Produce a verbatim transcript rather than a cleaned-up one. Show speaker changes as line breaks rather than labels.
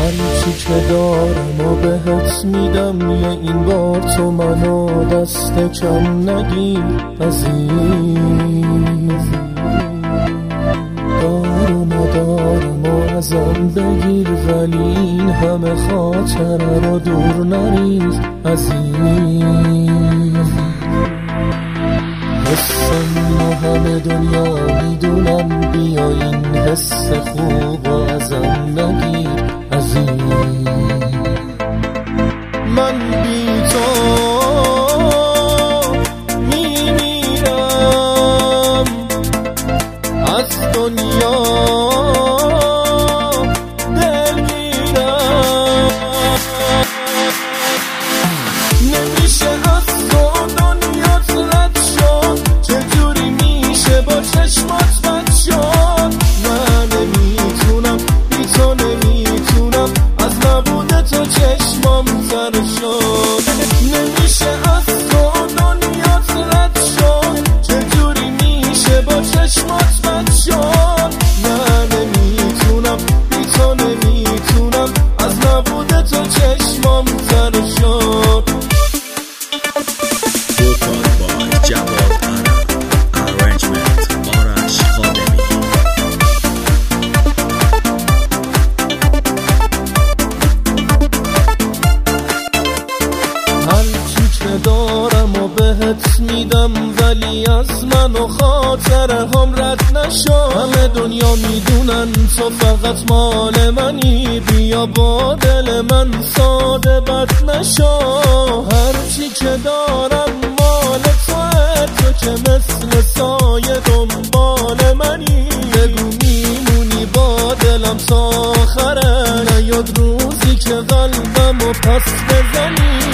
هرچی که دارم و بهت میدم، یه این بار تو منو دست کم نگیر عزیز. دار و ندارم و ازم بگیر، ولی این همه خاطره رو دور نریز عزیز. حسم و همه دنیا میدونم، بیا این حس خوب و ازم نگیر عزیز. من بی تو میمیرم از دنیا دلگیرم، نمیشه از تو دنیات رد شد، چجوری میشه با چشمات بد شد. نه نمیتونم بی تو نمیتونم، از نبود تو چشمام تر شد. نمیشه از تو دنیات رد شد، چجوری میشه با چشمات بد شد. نه نمیتونم بی تو نمیتونم، از نبود تو چشمام تر شد. دارم و بهت میدم، ولی از من و خاطره هم رد نشو. همه دنیا میدونن تو فقط مال منی، بیا با دل من ساده بد نشو. هرچی که دارم مال توه، تو که مثل سایه دنبال منی. بگو میمونی با دلم تا آخره، نیاد روزی که قلبم و پس بزنی.